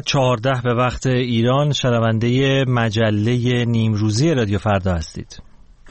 14 به وقت ایران شنونده مجله نیمروزی رادیو فردا هستید.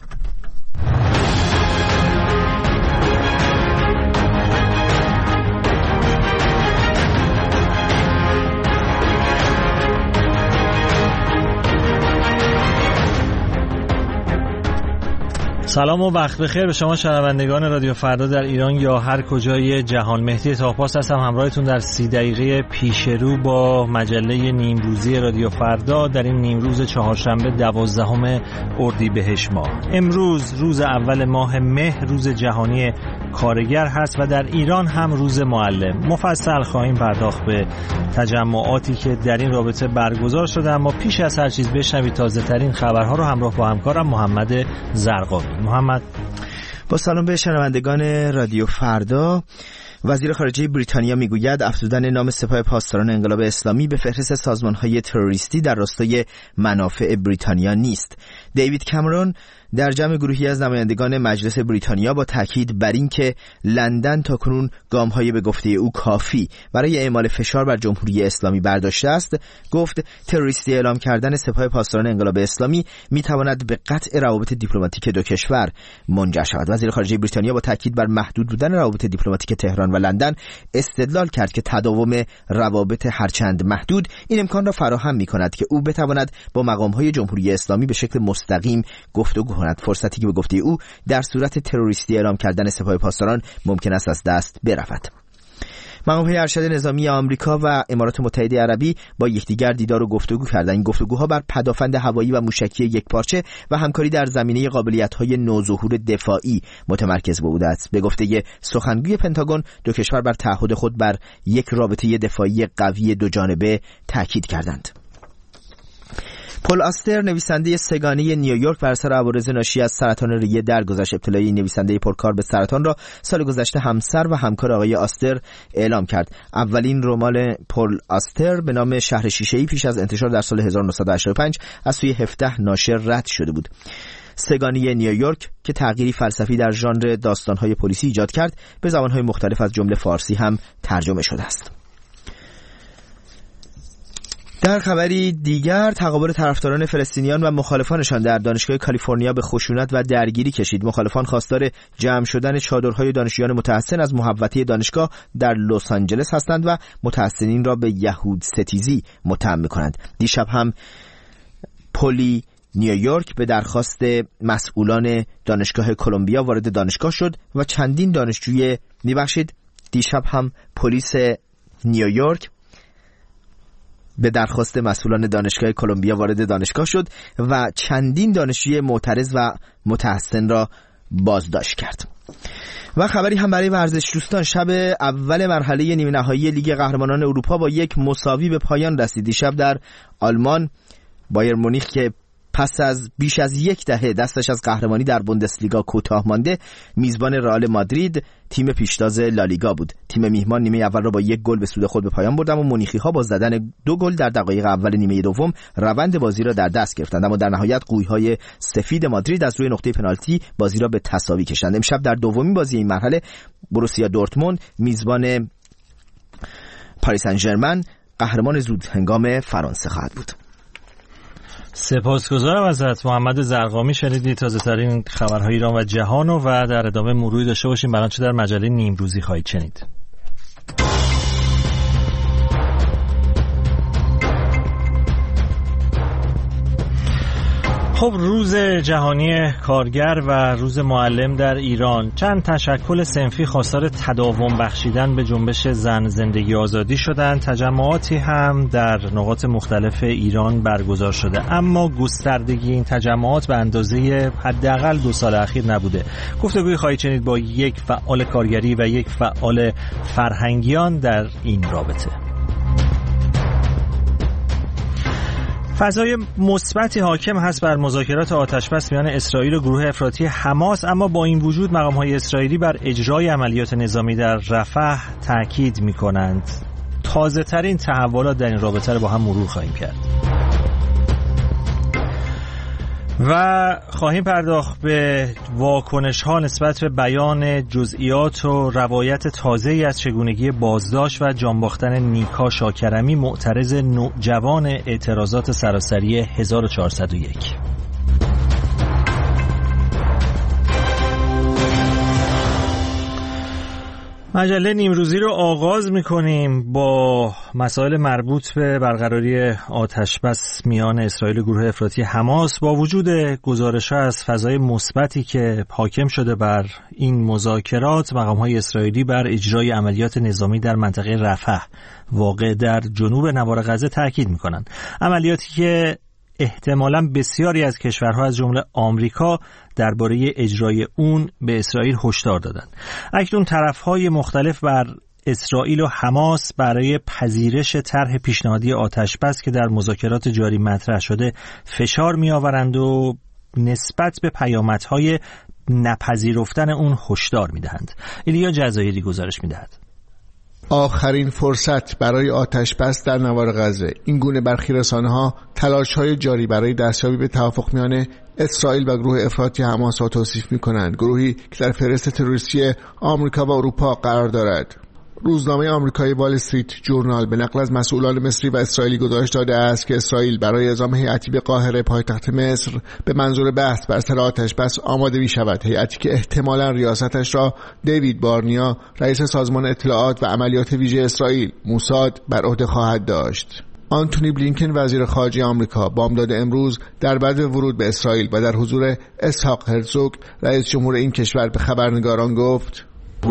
سلام و وقت بخیر به شما شنوندگان رادیو فردا در ایران یا هر کجای جهان. مهدی طاپاس هستم همراهتون در 30 دقیقه پیش رو با مجله نیمروزی رادیو فردا در این نیمروز چهارشنبه 12 اردیبهشت ماه. امروز روز اول ماه مه، روز جهانی کارگر هست و در ایران هم روز معلم. مفصل خواهیم پرداخت به تجمعاتی که در این رابطه برگزار شده، اما پیش از هر چیز بشنوید تازه ترین خبرها رو همراه با همکارم محمد زرقامی. محمد. با سلام به شنوندگان رادیو فردا. وزیر خارجه بریتانیا میگوید افزودن نام سپاه پاسداران انقلاب اسلامی به فهرست سازمان‌های تروریستی در راستای منافع بریتانیا نیست. دیوید کامرون در جمع گروهی از نمایندگان مجلس بریتانیا با تاکید بر این که لندن تاکنون گام‌های به گفته او کافی برای اعمال فشار بر جمهوری اسلامی برداشته است، گفت تروریستی اعلام کردن سپاه پاسداران انقلاب اسلامی میتواند به قطع روابط دیپلماتیک دو کشور منجر شود. وزیر خارجه بریتانیا با تاکید بر محدود بودن روابط دیپلماتیک تهران و لندن استدلال کرد که تداوم روابط هرچند محدود این امکان را فراهم می‌کند که او بتواند با مقام‌های جمهوری اسلامی به شکل مستقیم گفتگو کند، فرصتی که به گفته او در صورت تروریستی اعلام کردن سپاه پاسداران ممکن است از دست برود. مقام‌های ارشد نظامی آمریکا و امارات متحده عربی با یکدیگر دیدار و گفتگو کردند. این گفتگوها بر پدافند هوایی و موشکی یکپارچه و همکاری در زمینه قابلیت‌های نوظهور دفاعی متمرکز بوده است. به گفته سخنگوی پنتاگون، دو کشور بر تعهد خود بر یک رابطه دفاعی قوی دوجانبه تاکید کردند. پل آستر، نویسنده سگانه نیویورک، بر اثر عوارض ناشی از سرطان ریه درگذشت. ابتلای نویسنده پرکار به سرطان را سال گذشته همسر و همکار آقای آستر اعلام کرد. اولین رمان پل آستر به نام شهر شیشه‌ای پیش از انتشار در سال 1985 از سوی 17 ناشر رد شده بود. سگانه نیویورک که تغییری فلسفی در ژانر داستان‌های پلیسی ایجاد کرد، به زبان‌های مختلف از جمله فارسی هم ترجمه شده است. در خبری دیگر، تقابل طرفداران فلسطینیان و مخالفانشان در دانشگاه کالیفرنیا به خشونت و درگیری کشید. مخالفان خواستار جمع شدن چادرهای دانشجویان متحسن از محوطه دانشگاه در لس آنجلس هستند و متحسنین را به یهود ستیزی متهم می‌کنند. دیشب هم پلی نیویورک به درخواست مسئولان دانشگاه کلمبیا وارد دانشگاه شد و چندین دانشجوی دیشب هم پلیس نیویورک به درخواست مسئولان دانشگاه کلمبیا وارد دانشگاه شد و چندین دانشجوی معترض و متحسن را بازداشت کرد. و خبری هم برای ورزش دوستان، شب اول مرحله نیمه نهایی لیگ قهرمانان اروپا با یک مساوی به پایان رسید. دیشب در آلمان بایر مونیخ که پس از بیش از یک دهه دستش از قهرمانی در بوندسلیگا کوتاه مانده، میزبان رئال مادرید، تیم پیشتاز لالیگا بود. تیم میهمان نیمه اول را با یک گل به سود خود به پایان برد، اما مونیخی‌ها با زدن 2 گل در دقایق اول نیمه دوم روند بازی را در دست گرفتند، اما در نهایت قوی‌های سفید مادرید از روی نقطه پنالتی بازی را به تساوی کشاندند. امشب در دومین بازی این مرحله بروسیا دورتموند میزبان پاریس سن ژرمن، قهرمان زود هنگام فرانسه خواهد بود. سپاسگزارم ازت محمد زرقامی. شنیدید تازه ترین خبرهای ایران و جهان و در ادامه مروری داشته باشیم بر آنچه در مجله نیمروزی خواهید شنید. خب، روز جهانی کارگر و روز معلم در ایران، چند تشکل صنفی خواستار تداوم بخشیدن به جنبش زن زندگی آزادی شدند. تجمعاتی هم در نقاط مختلف ایران برگزار شده، اما گستردگی این تجمعات به اندازه حداقل 2 سال اخیر نبوده. گفتگوی خواهید شنید با یک فعال کارگری و یک فعال فرهنگیان در این رابطه. فضای مثبتی حاکم هست بر مذاکرات آتشبس میان اسرائیل و گروه افراطی حماس، اما با این وجود مقام‌های اسرائیلی بر اجرای عملیات نظامی در رفح تاکید می‌کنند. تازه‌ترین تحولات در این رابطه را با هم مرور خواهیم کرد. و خواهیم پرداخت به واکنش ها نسبت به بیان جزئیات و روایت تازه‌ای از چگونگی بازداشت و جان باختن نیکا شاکرمی، معترض نوجوان اعتراضات سراسری 1401. مجله نیمروزی رو آغاز می‌کنیم با مسائل مربوط به برقراری آتشبس میان اسرائیل و گروه افراطی حماس. با وجود گزارش‌ها از فضای مثبتی که حاکم شده بر این مذاکرات، مقام‌های اسرائیلی بر اجرای عملیات نظامی در منطقه رفح واقع در جنوب نوار غزه تاکید می‌کنند. عملیاتی که احتمالاً بسیاری از کشورها از جمله آمریکا درباره اجرای اون به اسرائیل هشدار دادند. اکنون طرف‌های مختلف بر اسرائیل و حماس برای پذیرش طرح پیشنهادی آتشبس که در مذاکرات جاری مطرح شده فشار می‌آورند و نسبت به پیامدهای نپذیرفتن اون هشدار می‌دهند. ایلیا جزایری گزارش می‌دهد. آخرین فرصت برای آتشبس در نوار غزه. این گونه برخی رسانه‌ها تلاش‌های جاری برای دستیابی به توافق میان اسرائیل و گروه افراطی حماس را توصیف می‌کنند، گروهی که در فهرست تروریستی آمریکا و اروپا قرار دارد. روزنامه آمریکایی وال استریت جورنال به نقل از مسئولان مصری و اسرائیلی گزارش داده است که اسرائیل برای اعزام هیئتی به قاهره پایتخت مصر به منظور بحث بر سر آتشبس آماده می‌شود. هیئتی که احتمالاً ریاستش را دیوید بارنیا، رئیس سازمان اطلاعات و عملیات ویژه اسرائیل موساد، بر عهده خواهد داشت. آنتونی بلینکن وزیر خارجه آمریکا بامداد امروز در بعد ورود به اسرائیل و در حضور اسحاق هرزوگ رئیس جمهور این کشور به خبرنگاران گفت: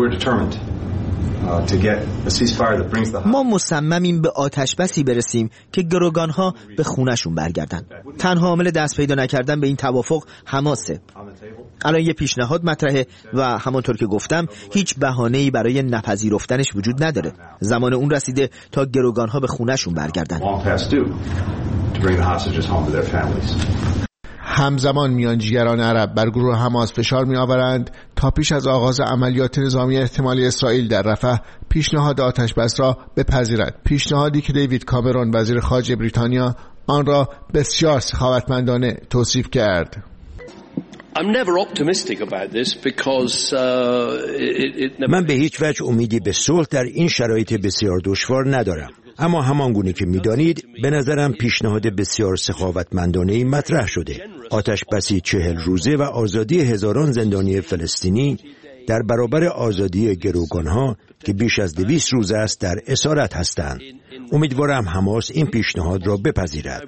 ما مصممیم به آتشبسی برسیم که گروگانها به خونه‌شون برگردن. تنها عامل دست پیدا نکردن به این توافق حماسه. الان یه پیشنهاد مطرحه و همانطور که گفتم هیچ بهانه‌ای برای نپذیرفتنش وجود نداره. زمان اون رسیده تا گروگانها به خونه‌شون برگردن. همزمان میانجیگران عرب بر گروه حماس فشار می‌آورند تا پیش از آغاز عملیات نظامی احتمالی اسرائیل در رفح پیشنهاد آتشبس را بپذیرد. پیشنهادی که دیوید کامرون وزیر خارجه بریتانیا آن را بسیار سخاوتمندانه توصیف کرد. من به هیچ وجه امیدی به صلح در این شرایط بسیار دشوار ندارم، اما همانگونه که می‌دانید به نظرم پیشنهاد بسیار سخاوتمندانه‌ای مطرح شده. آتشبسی 40 روزه و آزادی هزاران زندانی فلسطینی در برابر آزادی گروگانها که بیش از 200 روز است در اسارت هستند. امیدوارم حماس این پیشنهاد را بپذیرد.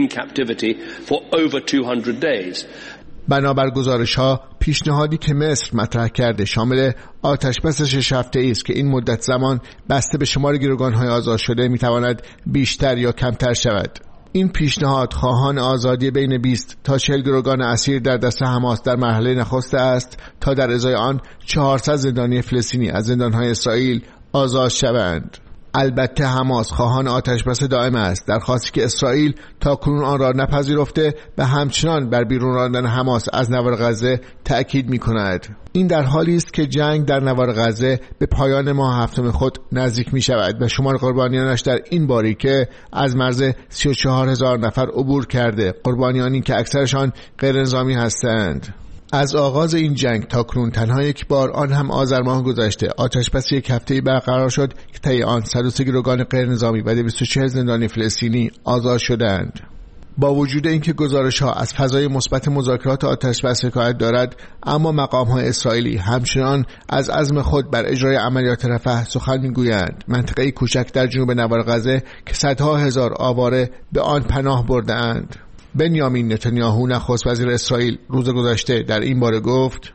بنابر گزارش‌ها پیشنهادی که مصر مطرح کرده شامل آتشبس 6 هفته‌ای است که این مدت زمان بسته به شمار گروگان‌های آزاد شده می‌تواند بیشتر یا کمتر شود. این پیشنهاد خواهان آزادی بین 20 تا 40 گروگان اسیر در دست حماس در مرحله نخست است تا در ازای آن 400 زندانی فلسطینی از زندان‌های اسرائیل آزاد شوند. البته حماس خواهان آتشبس دائم است، درخواستی که اسرائیل تاکنون آن را نپذیرفته و همچنان بر بیرون راندن حماس از نوار غزه تأکید می‌کند. این در حالی است که جنگ در نوار غزه به پایان ماه هفتم خود نزدیک می‌شود و شمار قربانیانش در این باریکه از مرز 34,000 نفر عبور کرده، قربانیانی که اکثرشان غیر نظامی هستند. از آغاز این جنگ تاکنون تنها یک بار، آن هم آذر ماه گذشته، آتشبس 1 هفته‌ای برقرار شد که طی آن 103 گروگان غیر نظامی و 240 زندانی فلسطینی آزاد شدند. با وجود اینکه گزارش‌ها از فضای مثبت مذاکرات آتشبس حکایت دارد، اما مقام‌های اسرائیلی همچنان از عزم خود بر اجرای عملیات رفح سخن می‌گویند. منطقه‌ای کوچک در جنوب نوار غزه که صدها هزار آواره به آن پناه برده‌اند. بنیامین نتانیاهو نخست وزیر اسرائیل روز گذشته در این باره گفت: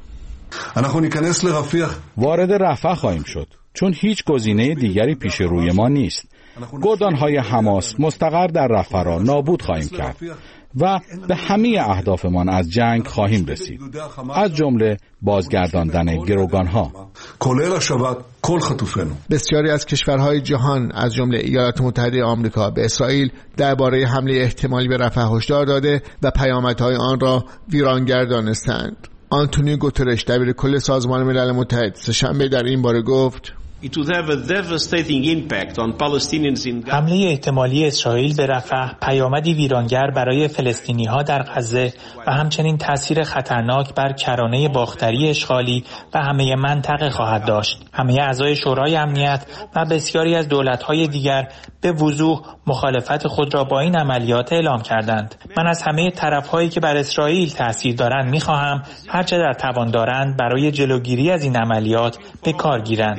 وارد رفح خواهیم شد چون هیچ گزینه دیگری پیش روی ما نیست. گردانهای حماس مستقر در رفح را نابود خواهیم کرد و به همه اهدافمان از جنگ خواهیم رسید، از جمله بازگرداندن گروگانها. بسیاری از کشورهای جهان از جمله ایالات متحده آمریکا به اسرائیل درباره حمله احتمالی به رفح هشدار داده و پیامدهای آن را ویرانگر دانستند. آنتونیو گوترش دبیر کل سازمان ملل متحد سه‌شنبه در این باره گفت: حمله احتمالی اسرائیل به رفح پیامدی ویرانگر برای فلسطینی‌ها در غزه و همچنین تأثیر خطرناک بر کرانه باختری اشغالی و همه منطقه خواهد داشت. همه اعضای شورای امنیت و بسیاری از دولت‌های دیگر به وضوح مخالفت خود را با این عملیات اعلام کردند. من از همه طرف‌هایی که بر اسرائیل تأثیر دارند می‌خواهم هرچه در توان دارند برای جلوگیری از این عملیات به کار گیرند.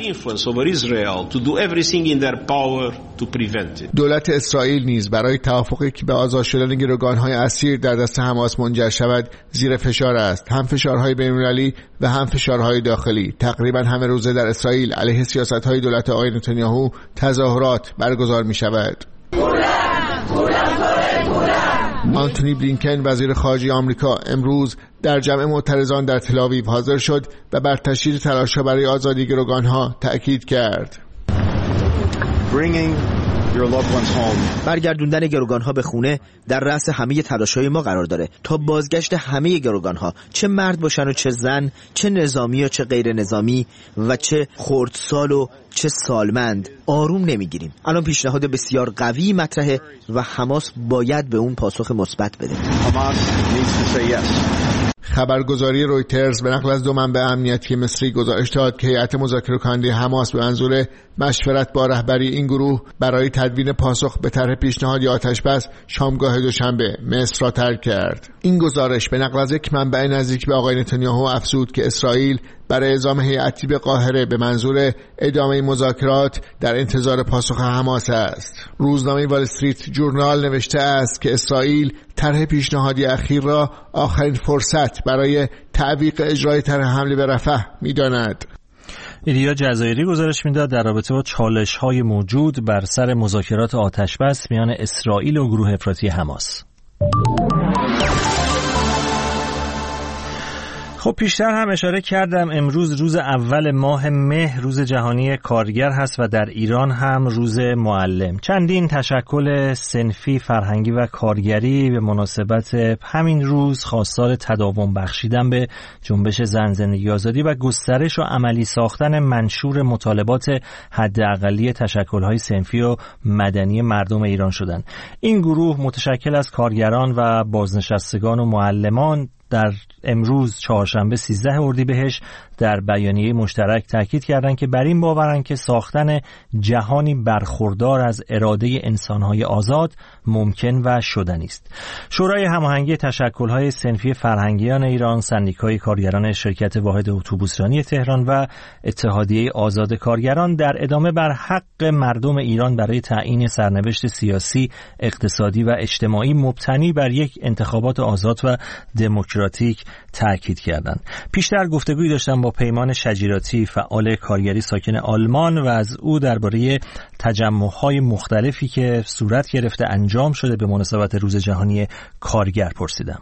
دولت اسرائیل نیز برای توافقی که به آزاد شدن گروگان‌های اسیر در دست حماس منجر شود زیر فشار است، هم فشارهای بین‌المللی و هم فشارهای داخلی. تقریبا همه روزه در اسرائیل علیه سیاست‌های دولت آقای نتانیاهو تظاهرات برگزار می‌شود. آنتونی بلینکن وزیر خارجه آمریکا امروز در جمع معترضان در تل‌آویو حاضر شد و بر تشدید تلاش‌ها برای آزادی گروگان‌ها تأکید کرد. برگردوندن گروگان‌ها به خونه در رأس همه تلاش‌های ما قرار داره تا بازگشت همه گروگان‌ها، چه مرد باشن و چه زن، چه نظامی و چه غیر نظامی و چه خردسال و چه سالمند. آروم نمیگیریم. الان پیشنهاد بسیار قوی مطرحه و حماس باید به اون پاسخ مثبت بده. خبرگزاری رویترز به نقل از دو منبع امنیتی مصری گزارش داد که هیئت مذاکره کننده حماس به منظور مشورت با رهبری این گروه برای تدوین پاسخ به طرح پیشنهادی آتش‌بس شامگاه دوشنبه مصر را ترک کرد. این گزارش به نقل از یک منبع نزدیک به آقای نتانیاهو افزود که اسرائیل برای اعزام هیئتی به قاهره به منظور ادامه مذاکرات در انتظار پاسخ حماس است. روزنامه وال استریت جورنال نوشته است که اسرائیل طرح پیشنهادی اخیر را آخرین فرصت برای تعویق اجرای طرح حمله به رفح می‌داند. ایلیا جزایری گزارش میداد در رابطه با چالش‌های موجود بر سر مذاکرات آتش‌بس میان اسرائیل و گروه افراطی حماس. خب پیشتر هم اشاره کردم امروز روز اول ماه مه روز جهانی کارگر هست و در ایران هم روز معلم. چندین تشکل صنفی، فرهنگی و کارگری به مناسبت همین روز خواستار تداوم بخشیدن به جنبش زن، زندگی آزادی و گسترش و عملی ساختن منشور مطالبات حداقلی تشکل‌های صنفی و مدنی مردم ایران شدند. این گروه متشکل از کارگران و بازنشستگان و معلمان در امروز چهارشنبه 13 اردیبهشت در بیانیه مشترک تاکید کردند که بر این باورند که ساختن جهانی برخوردار از اراده انسان‌های آزاد ممکن و شدنی است. شورای هماهنگی تشکل‌های صنفی فرهنگیان ایران، سندیکای کارگران شرکت واحد اتوبوسرانی تهران و اتحادیه آزاد کارگران در ادامه بر حق مردم ایران برای تعیین سرنوشت سیاسی، اقتصادی و اجتماعی مبتنی بر یک انتخابات آزاد و دموکراتیک تاکید کردند. پیشتر گفتگویی داشتم با پیمان شجیراتی، فعال کارگری ساکن آلمان و از او درباره تجمع‌های مختلفی که صورت گرفته انجام شده به مناسبت روز جهانی کارگر پرسیدم.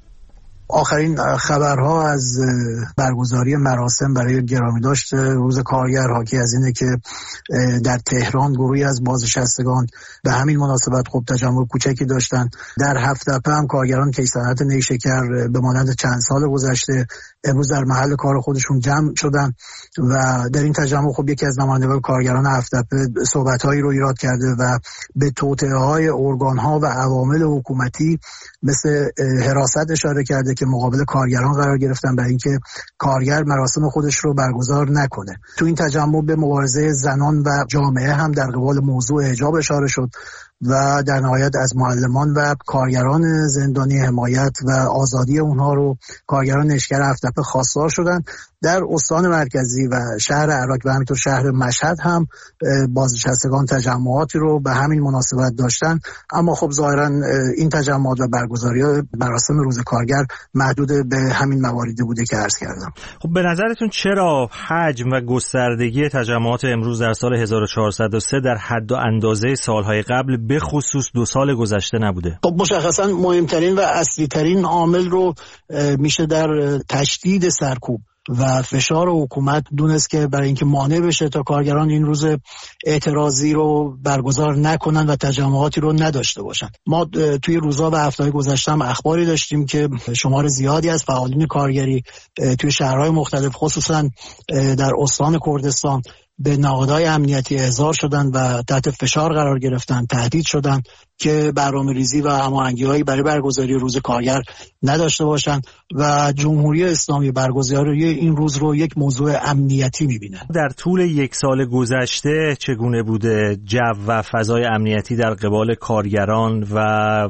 آخرین خبرها از برگزاری مراسم برای گرامی داشت روز کارگر حاکی از اینه که در تهران گروهی از بازنشستگان به همین مناسبت خب تجمع کوچکی داشتن. در هفت‌تپه هم کارگران کیسانت نیشکر به مانند چند سال گذشته امروز در محل کار خودشون جمع شدن و در این تجمع خب یکی از نمایندگان کارگران هفت‌تپه صحبت‌هایی رو ایراد کرده و به توطئه‌های ارگان‌ها و عوامل حکومتی مثل حراست اشاره کرده که مقابل کارگران قرار گرفتن برای اینکه کارگر مراسم خودش رو برگزار نکنه. تو این تجمع به مبارزه زنان و جامعه هم در قبال موضوع حجاب اشاره شد و در نهایت از معلمان و کارگران زندانی حمایت و آزادی اونها رو کارگران نشکر هفت‌تپه خواستار شدن. در استان مرکزی و شهر عراق و همینطور شهر مشهد هم بازنشستگان تجمعاتی رو به همین مناسبت داشتن، اما خب ظاهرا این تجمعات و برگزاری مراسم روز کارگر محدود به همین مواردی بوده که عرض کردم. خب به نظرتون چرا حجم و گستردگی تجمعات امروز در سال 1403 در حد و اندازه سالهای قبل به خصوص 2 سال گذشته نبوده؟ خب مشخصا مهمترین و اصلی ترین عامل رو میشه در تشدید سرکوب و فشار حکومت دونست که برای اینکه مانع بشه تا کارگران این روز اعتراضی رو برگزار نکنن و تجمعاتی رو نداشته باشن. ما توی روزها و هفته‌های گذشته هم اخباری داشتیم که شمار زیادی از فعالین کارگری توی شهرهای مختلف خصوصا در استان کردستان به نهادهای امنیتی احضار شدن و تحت فشار قرار گرفتن، تهدید شدن که برنامه‌ریزی و هماهنگی‌هایی برای برگزاری روز کارگر نداشته باشند و جمهوری اسلامی برگزاری این روز رو یک موضوع امنیتی می‌بینه. در طول یک سال گذشته چگونه بوده جو و فضای امنیتی در قبال کارگران و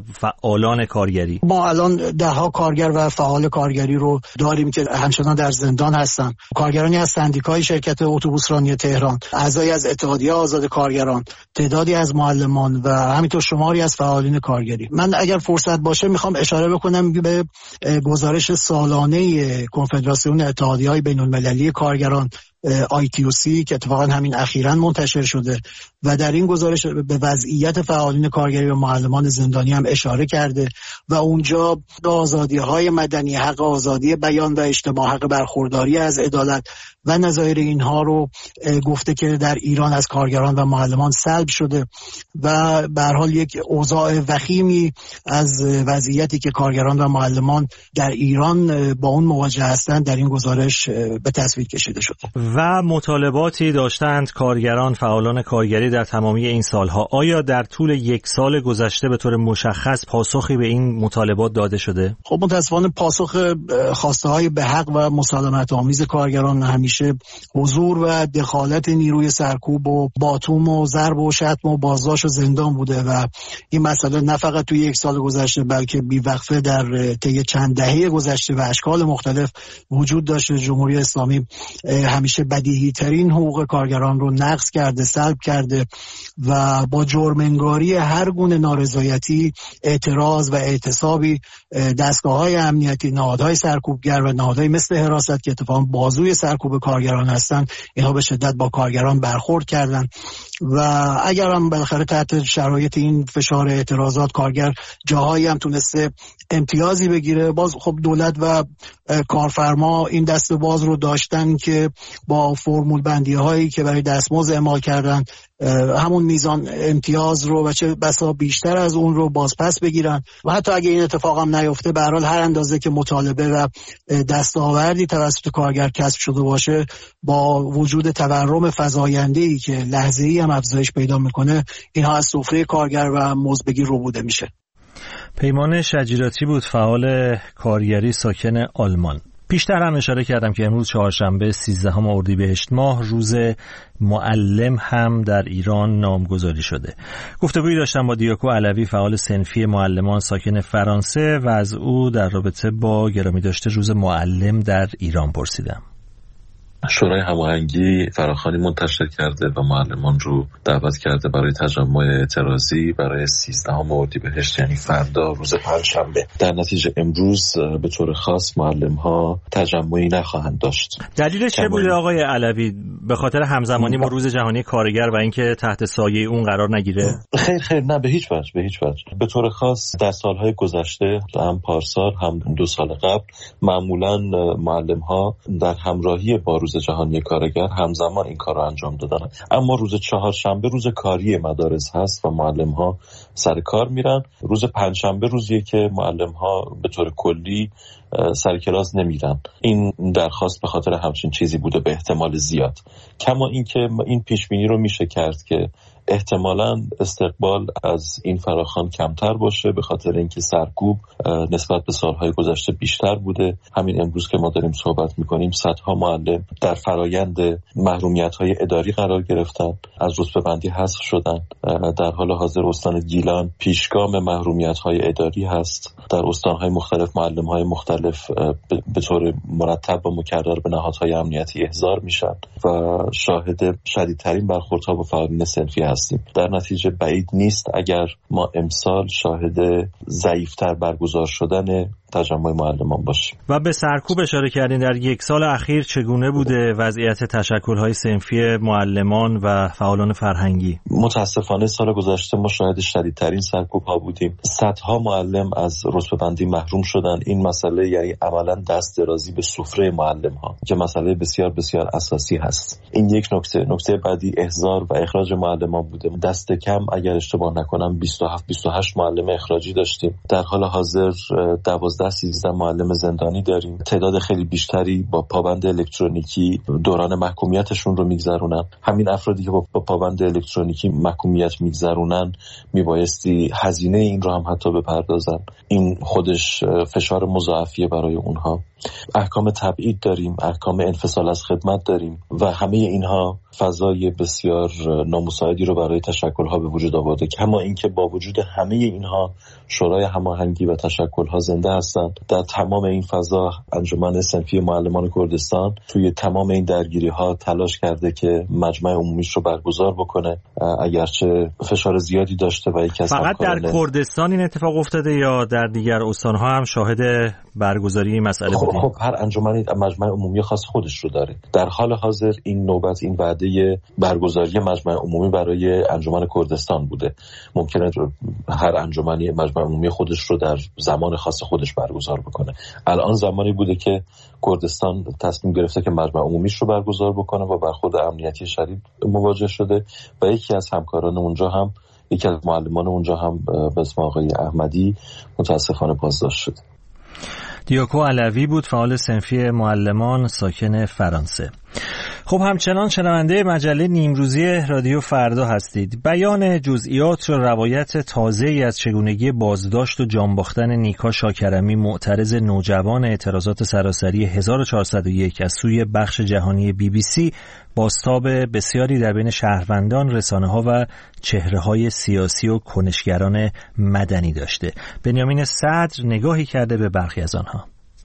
فعالان کارگری؟ ما الان ده‌ها کارگر و فعال کارگری رو داریم که همچنان در زندان هستن. کارگرانی از سندیکای شرکت اتوبوسرانی تهران، اعضای از اتحادیه آزاد کارگران، تعدادی از معلمان و همینطور شماری از فعالین کارگری. من اگر فرصت باشه میخوام اشاره بکنم به گزارش سالانه کنفدراسیون اتحادیه‌های بین‌المللی کارگران ITUC که اتفاقا همین اخیراً منتشر شده و در این گزارش به وضعیت فعالین کارگری و معلمان زندانی هم اشاره کرده و اونجا آزادی‌های مدنی، حق آزادی بیان و اجتماع، حق برخورداری از عدالت و نظایر اینها رو گفته که در ایران از کارگران و معلمان سلب شده و به هر حال یک اوضاع وخیمی از وضعیتی که کارگران و معلمان در ایران با اون مواجه هستند در این گزارش به تصویر کشیده شده. و مطالباتی داشتند کارگران، فعالان کارگری در تمامی این سالها. آیا در طول یک سال گذشته به طور مشخص پاسخی به این مطالبات داده شده؟ خب متاسفانه پاسخ خواسته های به حق و مسالمت آمیز کارگران همیشه حضور و دخالت نیروی سرکوب و باتوم و ضرب و شتم و بازداشت و زندان بوده و این مسئله نه فقط توی یک سال گذشته بلکه بیوقفه در طی چند دهه گذشته و اشکال مختلف وجود داشته. جمهوری اسلامی همیشه بدیهی ترین حقوق کارگران رو نقض کرده، سلب کرده و با جرم‌انگاری هر گونه نارضایتی، اعتراض و اعتصابی دستگاه‌های امنیتی، نهادهای سرکوبگر و نهادهای مثل حراست که اتفاقاً بازوی سرکوب کارگران هستن، اینها به شدت با کارگران برخورد کردن و اگر هم بالاخره تحت شرایط این فشار اعتراضات کارگر جاهایی هم تونسته امتیازی بگیره، باز خب دولت و کارفرما این دست باز رو داشتن که با فرمول بندی هایی که برای دستمزد اعمال کردن همون میزان امتیاز رو و چه بسا بیشتر از اون رو بازپس بگیرن و حتی اگه این اتفاق هم نیفته به هر حال هر اندازه که مطالبه و دستاوردی توسط کارگر کسب شده باشه با وجود تورم فزاینده‌ای که لحظه‌ای هم افزایش پیدا میکنه اینها از سفره کارگر و مزدبگیر ربوده میشه. پیمان شجیراتی بود، فعال کارگری ساکن آلمان. پیشتر هم اشاره کردم که امروز چهارشنبه 13 اردیبهشت ماه روز معلم هم در ایران نامگذاری شده. گفتگویی داشتم با دیاکو علوی، فعال صنفی معلمان ساکن فرانسه و از او در رابطه با گرامی داشته روز معلم در ایران پرسیدم. شورای هماهنگی فراخوانی منتشر کرده و معلمان رو دعوت کرده برای تجمع اعتراضی برای 13 اردیبهشت، یعنی فردا روز پنجشنبه. در نتیجه امروز به طور خاص معلم‌ها تجمعی نخواهند داشت. دلیلش چه بوده آقای علوی؟ به خاطر همزمانی با روز جهانی کارگر و اینکه تحت سایه اون قرار نگیره؟ خیر نه، به هیچ وجه. به طور خاص در سالهای گذشته، هم پارسال هم 2 سال قبل، معمولاً معلم‌ها در همراهی با روز جهانی کارگر همزمان این کار رو انجام دادن. اما روز چهارشنبه روز کاری مدارس هست و معلم ها سر کار میرن. روز پنجشنبه روزیه که معلم ها به طور کلی سر کلاس نمیرن. این درخواست به خاطر همچین چیزی بوده به احتمال زیاد. کما اینکه این پیش بینی رو میشه کرد که احتمالاً استقبال از این فراخوان کمتر باشه به خاطر اینکه سرکوب نسبت به سالهای گذشته بیشتر بوده. همین امروز که ما داریم صحبت میکنیم صدها معلم در فرایند محرومیت‌های اداری قرار گرفتن، از رتبه‌بندی حذف شدن. در حال حاضر استان گیلان پیشگام محرومیت‌های اداری هست. در استان‌های مختلف معلم‌های مختلف به طور مرتب و مکرر به نهادهای امنیتی احضار میشن و شاهد شدیدترین برخوردها با فعالین صنفی هستیم. در نتیجه بعید نیست اگر ما امسال شاهد ضعیف‌تر برگزار شدن تجمع معلمان باشیم. و به سرکوب اشاره کردین، در یک سال اخیر چگونه بوده وضعیت تشکل‌های صنفی معلمان و فعالان فرهنگی؟ متاسفانه سال گذشته ما شاهد شدیدترین سرکوب‌ها بودیم. صدها معلم از رتبه‌بندی محروم شدن. این مسئله یعنی عملاً دست درازی به سفره معلم‌ها که مسئله بسیار بسیار اساسی هست. این یک نکته بعدی احضار و اخراج معلمان بوده. دست کم اگر اشتباه نکنم 27-28 معلم اخراجی داشتیم. در حال حاضر 12 12-13 معلم زندانی داریم. تعداد خیلی بیشتری با پابند الکترونیکی دوران محکومیتشون رو میگذرونن. همین افرادی که با پابند الکترونیکی محکومیت میگذرونن میبایستی هزینه این رو هم حتی بپردازن. این خودش فشار مضاعفیه برای اونها. احکام تبعید داریم، احکام انفصال از خدمت داریم و همه اینها فضای بسیار نامساعدی رو برای تشکل‌ها به وجود آورده. کما اینکه با وجود همه اینها شورای هماهنگی و تشکل‌ها زنده هستند. در تمام این فضا انجمن صنفی معلمان کردستان توی تمام این درگیری‌ها تلاش کرده که مجمع عمومیش رو برگزار بکنه، اگرچه فشار زیادی داشته و یکی از فقط در کردستان این اتفاق افتاده یا در دیگر استان‌ها هم شاهد برگزاری این مسئله بودید؟ خب هر انجمنی مجمع عمومی خاص خودش رو داره. در حال حاضر این نوبت، این وعده برگزاری مجمع عمومی برای انجمن کردستان بوده. ممکنه هر انجمنی مجمع عمومی خودش رو در زمان خاص خودش برگزار بکنه. الان زمانی بوده که کردستان تصمیم گرفته که مجمع عمومیش رو برگزار بکنه و برخورد امنیتی شدید مواجه شده و یکی از همکاران اونجا هم، یکی از معلمان اونجا هم به اسم آقای احمدی متاسفانه بازداشت شد. دیاکو علوی بود، فعال صنفی معلمان ساکن فرانسه. خب همچنان شنونده مجله نیمروزی رادیو فردا هستید. بیان جزئیات و روایت تازه‌ای از چگونگی بازداشت و جان باختن نیکا شاکرمی، معترض نوجوان اعتراضات سراسری 1401 از سوی بخش جهانی BBC بازتاب بسیاری در بین شهروندان، رسانه‌ها و چهره‌های سیاسی و کنشگران مدنی داشته. بنیامین صدر نگاهی کرده به برخی از آنها.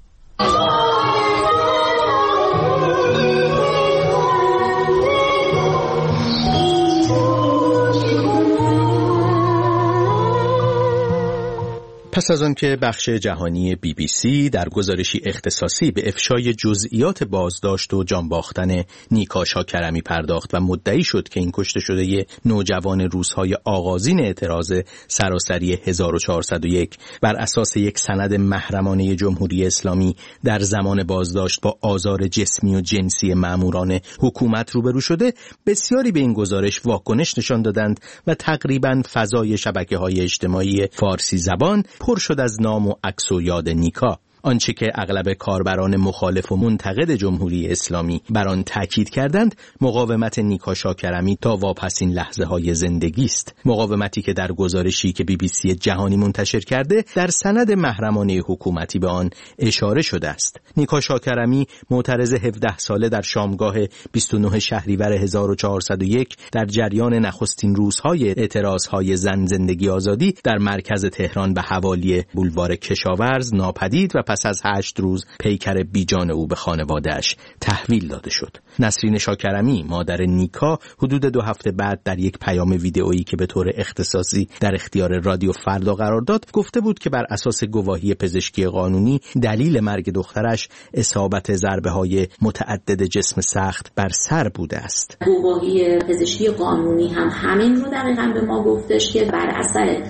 پس از آن که بخش جهانی BBC در گزارشی اختصاصی به افشای جزئیات بازداشت و جان باختن نیکا شاکرمی پرداخت و مدعی شد که این کشته شده نوجوان روزهای آغازین اعتراض سراسری 1401 بر اساس یک سند محرمانه جمهوری اسلامی در زمان بازداشت با آزار جسمی و جنسی ماموران حکومت روبرو شده، بسیاری به این گزارش واکنش نشان دادند و تقریباً فضای شبکه‌های اجتماعی فارسی زبان پر شد از نام و عکس و یاد نیکا. آنچه که اغلب کاربران مخالف و منتقد جمهوری اسلامی بر آن تاکید کردند، مقاومت نیکا شاکرمی تا واپسین لحظه‌های زندگی است. مقاومتی که در گزارشی که BBC جهانی منتشر کرده در سند محرمانه حکومتی به آن اشاره شده است. نیکا شاکرمی، معترض 17 ساله، در شامگاه 29 شهریور 1401 در جریان نخستین روزهای اعتراضهای زن زندگی آزادی در مرکز تهران به حوالی بولوار کشاورز ناپدید و پس از 8 روز پیکر بیجان او به خانواده‌اش تحویل داده شد. نسرین شاکرمی، مادر نیکا، حدود 2 هفته بعد در یک پیام ویدئویی که به طور اختصاصی در اختیار رادیو فردا قرار داد، گفته بود که بر اساس گواهی پزشکی قانونی دلیل مرگ دخترش اصابت ضربه‌های متعدد جسم سخت بر سر بوده است. گواهی پزشکی قانونی هم همین رو دقیقاً به ما گفتش که بر اثر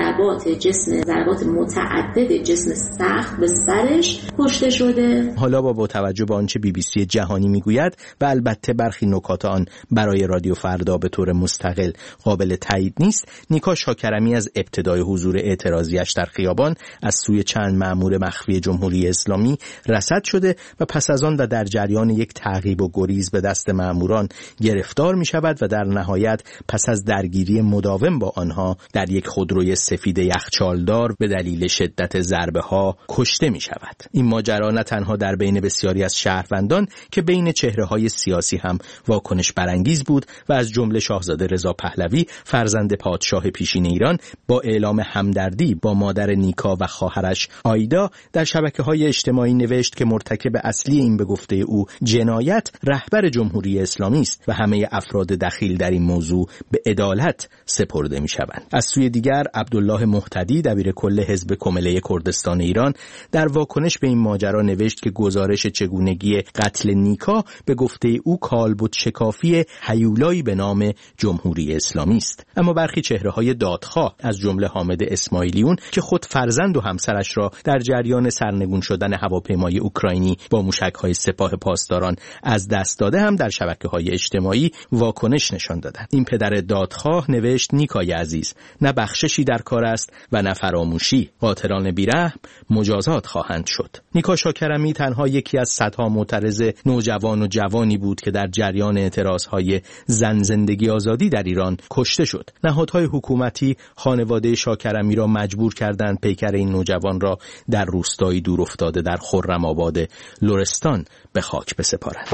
ضربات متعدد جسم سخت به سرش کشته شده. حالا با توجه به آنچه BBC جهانی میگوید و البته برخی نکات آن برای رادیو فردا به طور مستقل قابل تایید نیست، نیکا شاکرمی از ابتدای حضور اعتراضیش در خیابان از سوی چند مأمور مخفی جمهوری اسلامی رصد شده و پس از آن و در جریان یک تعقیب و گریز به دست مأموران گرفتار می شود و در نهایت پس از درگیری مداوم با آنها در یک خودروی سفید یخچالدار به دلیل شدت ضربه ها کشته می شود. این ماجرا نه تنها در بین بسیاری از شهروندان که بین چهره‌های سیاسی هم واکنش برانگیز بود و از جمله شاهزاده رضا پهلوی، فرزند پادشاه پیشین ایران، با اعلام همدردی با مادر نیکا و خواهرش آیدا در شبکه‌های اجتماعی نوشت که مرتکب اصلی این به گفته او جنایت رهبر جمهوری اسلامی است و همه افراد دخیل در این موضوع به عدالت سپرده می‌شوند. از سوی دیگر عبدالله مهتدی، دبیرکل حزب کمله کردستان ایران، در واکنش به این ماجرا نوشت که گزارش چگونگی قتل نیکا به گفته گفته او کالبد شکافی هیولایی به نام جمهوری اسلامی است. اما برخی چهره‌های دادخواه از جمله حامد اسماعیلیون که خود فرزند و همسرش را در جریان سرنگون شدن هواپیمای اوکراینی با موشک‌های سپاه پاسداران از دست داده هم در شبکه‌های اجتماعی واکنش نشان دادند. این پدر دادخواه نوشت: نیکای عزیز، نه بخششی در کار است و نه فراموشی. قاتلان بیرحم مجازات خواهند شد. نیکا شاکرمی تنها یکی از صدها معترض نوجوان و جوانی بود که در جریان اعتراضهای زن زندگی آزادی در ایران کشته شد. نهادهای حکومتی خانواده شاکرمی را مجبور کردند پیکر این نوجوان را در روستایی دور افتاده در خرم‌آباد لرستان به خاک بسپارند.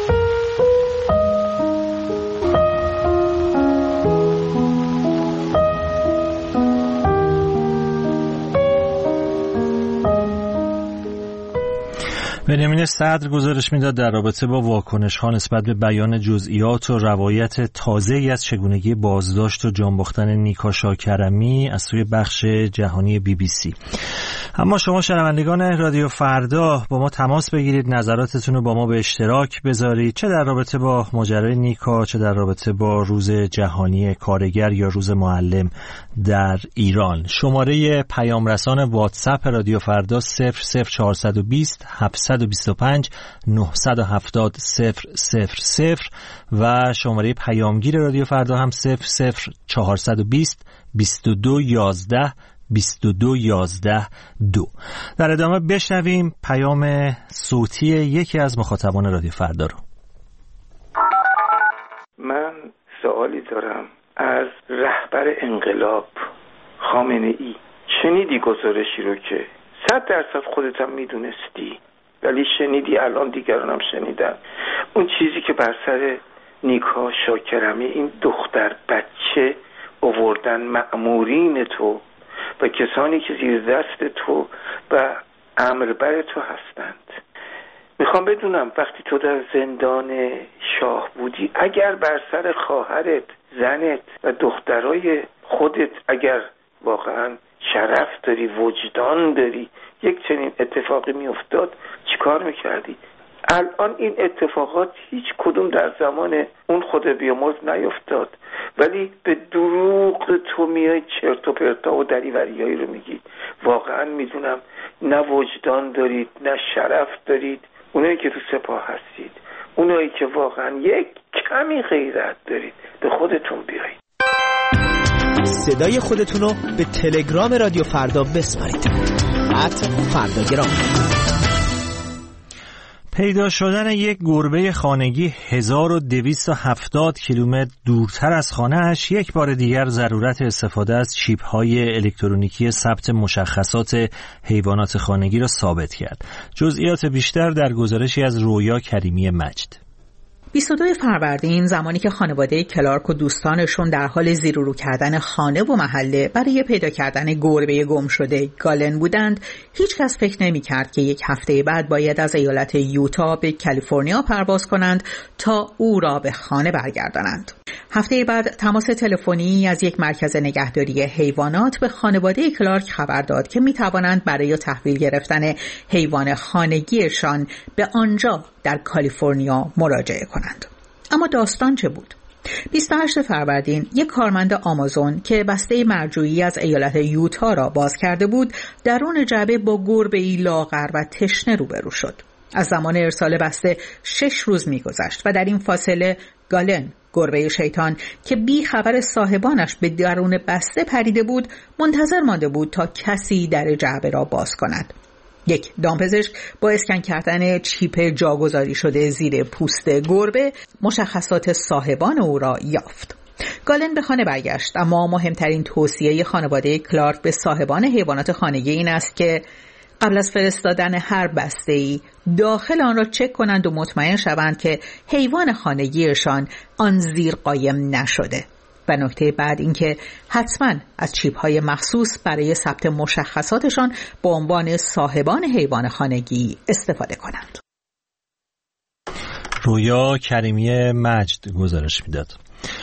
بنیامین صدر گزارش میداد در رابطه با واکنش‌ها نسبت به بیان جزئیات و روایت تازه‌ای از چگونگی بازداشت و جان باختن نیکا شاکرمی از سوی بخش جهانی BBC. اما شما شنوندگان رادیو فردا با ما تماس بگیرید، نظراتتون رو با ما به اشتراک بذارید، چه در رابطه با ماجرای نیکا، چه در رابطه با روز جهانی کارگر یا روز معلم در ایران. شماره پیام رسان واتساپ رادیو فردا 00420 725 970 000 و شماره پیامگیر رادیو فردا هم 00420 2211 2211 در ادامه بشنویم پیام صوتی یکی از مخاطبان رادیو فردا رو. من سوالی دارم از رهبر انقلاب خامنه ای. شنیدی گزارشی رو که 100% خودت هم میدونستی ولی شنیدی، الان دیگران هم شنیدن، اون چیزی که بر سر نیکا شاکرمی این دختر بچه آوردن مأمورین تو و کسانی که زیر دست تو و امربر تو هستند. میخوام بدونم وقتی تو در زندان شاه بودی، اگر بر سر خواهرت، زنت و دخترای خودت اگر واقعا شرف داری، وجدان داری، یک چنین اتفاقی میافتاد چیکار میکردی؟ الان این اتفاقات هیچ کدوم در زمان اون خود بیامرز نیفتاد، ولی به دروغ تو میای چرت و پرتا و دریوریایی رو میگید. واقعا میدونم نه وجدان دارید نه شرف دارید. اونایی که تو سپاه هستید، اونایی که واقعا یک کمی غیرت دارید، به خودتون بیایید. صدای خودتون رو به تلگرام رادیو فردا بسپارید. @فرداگرام. پیدا شدن یک گربه خانگی 1270 کیلومتر دورتر از خانه‌اش یک بار دیگر ضرورت استفاده از چیپ‌های الکترونیکی ثبت مشخصات حیوانات خانگی را ثابت کرد. جزئیات بیشتر در گزارشی از رویا کریمی مجد. 22 فروردین زمانی که خانواده کلارک و دوستانشون در حال زیرورو کردن خانه و محله برای پیدا کردن گربه گم شده گالن بودند، هیچ کس فکر نمی کرد که یک هفته بعد باید از ایالت یوتا به کالیفرنیا پرواز کنند تا او را به خانه برگردانند. هفته بعد تماس تلفنی از یک مرکز نگهداری حیوانات به خانواده کلارک خبر داد که می توانند برای تحویل گرفتن حیوان خانگیشان به آنجا در کالیفرنیا مراجعه کنند. اما داستان چه بود؟ 28 فروردین یک کارمند آمازون که بسته مرجوعی از ایالت یوتا را باز کرده بود، درون جعبه با گربه‌ای لاغر و تشنه روبرو شد. از زمان ارسال بسته 6 روز می‌گذشت و در این فاصله گالن، گربه شیطان که بی خبر صاحبانش به درون بسته پریده بود، منتظر مانده بود تا کسی در جعبه را باز کند. یک دامپزشک با اسکن کردن چیپ جاگذاری شده زیر پوست گربه مشخصات صاحبان او را یافت. گالن به خانه برگشت، اما مهمترین توصیه خانواده کلارک به صاحبان حیوانات خانگی این است که قبل از فرستادن هر بسته‌ای داخل آن را چک کنند و مطمئن شوند که حیوان خانگیشان آن زیر قایم نشده. و نکته بعد این که حتما از چیپ‌های مخصوص برای ثبت مشخصاتشان به عنوان صاحبان حیوان خانگی استفاده کنند. رویا کریمی مجد گزارش میداد.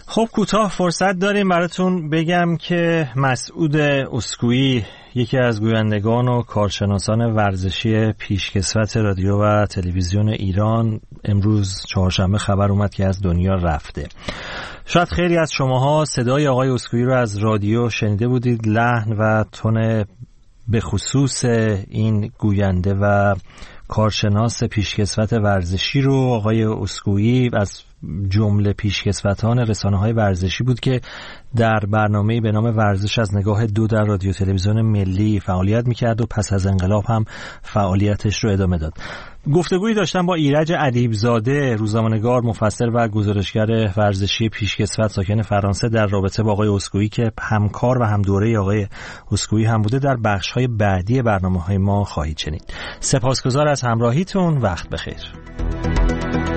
خب کوتاه فرصت داریم براتون بگم که مسعود اسکویی، یکی از گویندگان و کارشناسان ورزشی پیشکسوت رادیو و تلویزیون ایران، امروز چهارشنبه خبر اومد که از دنیا رفته. شاید خیلی از شماها صدای آقای اسکویی رو از رادیو شنیده بودید. لحن و تون به خصوص این گوینده و کارشناس پیشکسوت ورزشی رو آقای اسکویی از جمله پیشکسوتان رسانه‌های ورزشی بود که در برنامه‌ای به نام ورزش از نگاه دو در رادیو تلویزیون ملی فعالیت می‌کرد و پس از انقلاب هم فعالیتش رو ادامه داد. گفتگویی داشتم با ایرج ادیبزاده، روزنامه‌نگار، مفسر و گزارشگر ورزشی پیشکسوت ساکن فرانسه، در رابطه با آقای اسکویی که همکار و همدوره آقای اسکویی هم بوده. در بخش‌های بعدی برنامه‌های ما خواهید شنید. سپاسگزار از همراهیتون. وقت بخیر.